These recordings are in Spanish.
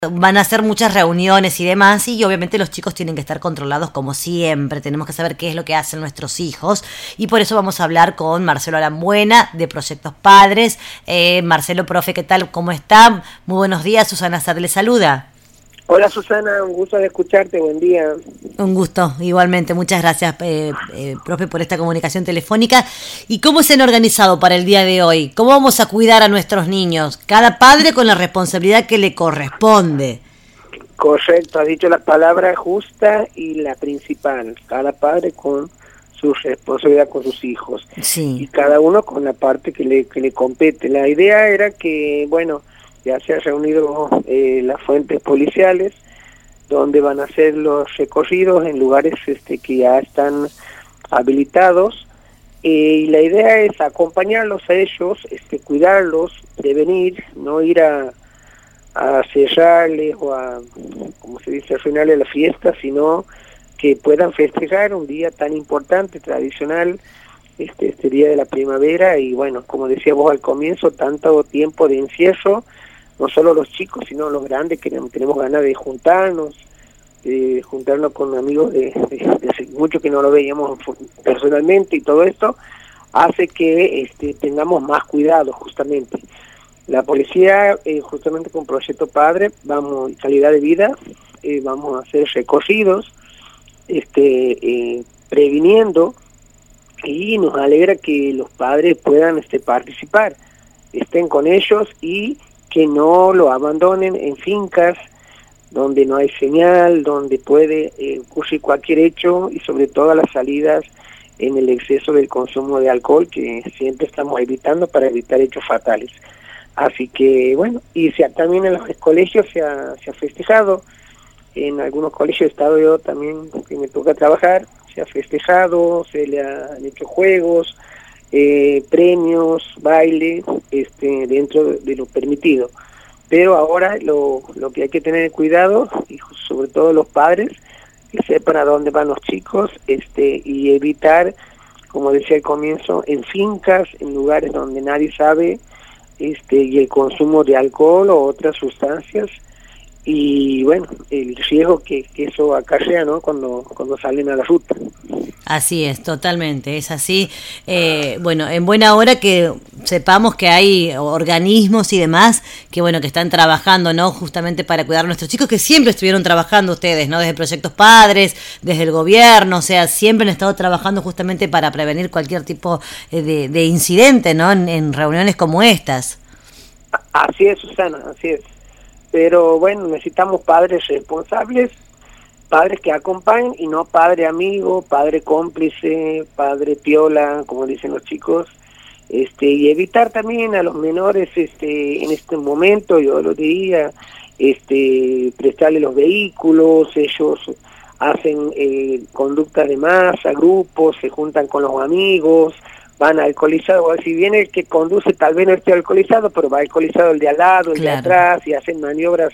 van a hacer muchas reuniones y demás, y obviamente los chicos tienen que estar controlados como siempre. Tenemos que saber qué es lo que hacen nuestros hijos, y por eso vamos a hablar con Marcelo Arambuena de Proyectos Padres. Marcelo, profe, ¿qué tal? ¿Cómo está? Muy buenos días. Susana Sad le saluda. Hola Susana, un gusto de escucharte, buen día. Un gusto, igualmente. Muchas gracias, profe, por esta comunicación telefónica. ¿Y cómo se han organizado para el día de hoy? ¿Cómo vamos a cuidar a nuestros niños? Cada padre con la responsabilidad que le corresponde. Correcto, has dicho la palabra justa y la principal. Cada padre con su responsabilidad con sus hijos. Sí. Y cada uno con la parte que le compete. La idea era que, bueno, ya se han reunido las fuentes policiales, donde van a hacer los recorridos en lugares que ya están habilitados, y la idea es acompañarlos a ellos, cuidarlos, prevenir, no ir a cerrarles o a, como se dice, arruinarles la fiesta, sino que puedan festejar un día tan importante, tradicional, este día de la primavera. Y bueno, como decía vos al comienzo, tanto tiempo de encierro, no solo los chicos, sino los grandes, que tenemos ganas de juntarnos con amigos de hace mucho que no lo veíamos personalmente, y todo esto hace que tengamos más cuidado justamente. La policía, justamente con Proyecto Padre, vamos, calidad de vida, vamos a hacer recorridos, previniendo, y nos alegra que los padres puedan participar, estén con ellos y que no lo abandonen en fincas donde no hay señal, donde puede ocurrir cualquier hecho, y sobre todo las salidas en el exceso del consumo de alcohol, que siempre estamos evitando para evitar hechos fatales. Así que bueno, y también en los colegios se ha festejado, en algunos colegios he estado yo también, que me toca trabajar, se ha festejado, se le han hecho juegos, premios, baile, dentro de lo permitido. Pero ahora lo que hay que tener cuidado, y sobre todo los padres, que sepan a dónde van los chicos, y evitar, como decía al comienzo, en fincas, en lugares donde nadie sabe, y el consumo de alcohol o otras sustancias, y bueno, el riesgo que eso acarrea, ¿no?, cuando salen a la ruta. Así es, totalmente, es así. Bueno, en buena hora que sepamos que hay organismos y demás que, bueno, que están trabajando, ¿no?, justamente para cuidar a nuestros chicos, que siempre estuvieron trabajando ustedes, ¿no?, desde Proyectos Padres, desde el gobierno, o sea, siempre han estado trabajando justamente para prevenir cualquier tipo de incidente, ¿no?, en reuniones como estas. Así es, Susana, así es. Pero bueno, necesitamos padres responsables, padres que acompañen, y no padre amigo, padre cómplice, padre piola, como dicen los chicos, y evitar también a los menores, en este momento, yo lo diría, prestarle los vehículos. Ellos hacen conductas de masa, grupos, se juntan con los amigos, van alcoholizados, o si bien el que conduce tal vez no esté alcoholizado, pero va alcoholizado el de al lado, el Claro. de atrás, y hacen maniobras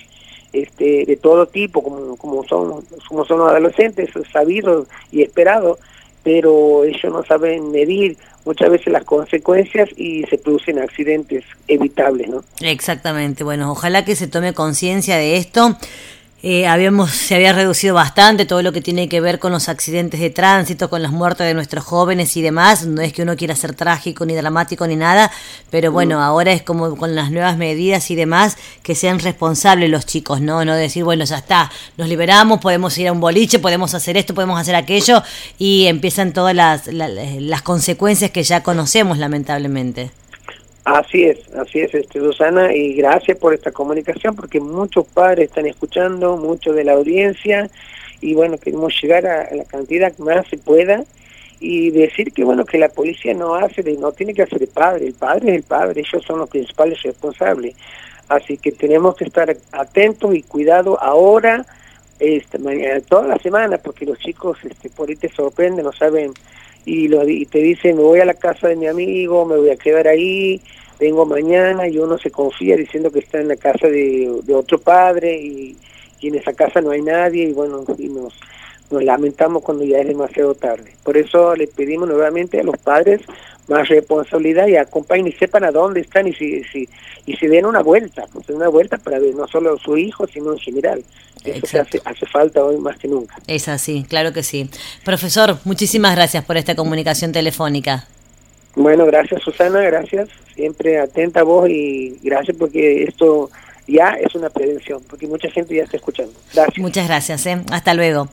de todo tipo, como son los adolescentes, es sabido y esperado, pero ellos no saben medir muchas veces las consecuencias y se producen accidentes evitables, ¿no? Exactamente, bueno, ojalá que se tome conciencia de esto. Se había reducido bastante todo lo que tiene que ver con los accidentes de tránsito, con las muertes de nuestros jóvenes y demás. No es que uno quiera ser trágico ni dramático ni nada, pero bueno, ahora es como con las nuevas medidas y demás, que sean responsables los chicos, no decir, bueno, ya está, nos liberamos, podemos ir a un boliche, podemos hacer esto, podemos hacer aquello, y empiezan todas las consecuencias que ya conocemos, lamentablemente. Así es, Susana, y gracias por esta comunicación, porque muchos padres están escuchando, muchos de la audiencia, y bueno, queremos llegar a la cantidad que más se pueda, y decir que bueno, que la policía no tiene que hacer el padre es el padre, ellos son los principales responsables. Así que tenemos que estar atentos y cuidado ahora, mañana, toda la semana, porque los chicos por ahí te sorprenden, no saben, y te dicen, me voy a la casa de mi amigo, me voy a quedar ahí, vengo mañana, y uno se confía diciendo que está en la casa de otro padre, y en esa casa no hay nadie, y bueno, y nos lamentamos cuando ya es demasiado tarde. Por eso le pedimos nuevamente a los padres más responsabilidad y acompañen y sepan a dónde están y si den una vuelta para ver no solo a su hijo, sino en general. Eso hace falta hoy más que nunca. Es así, claro que sí. Profesor, muchísimas gracias por esta comunicación telefónica. Bueno, gracias Susana, gracias. Siempre atenta a vos y gracias porque esto ya es una prevención, porque mucha gente ya está escuchando. Gracias. Muchas gracias, hasta luego.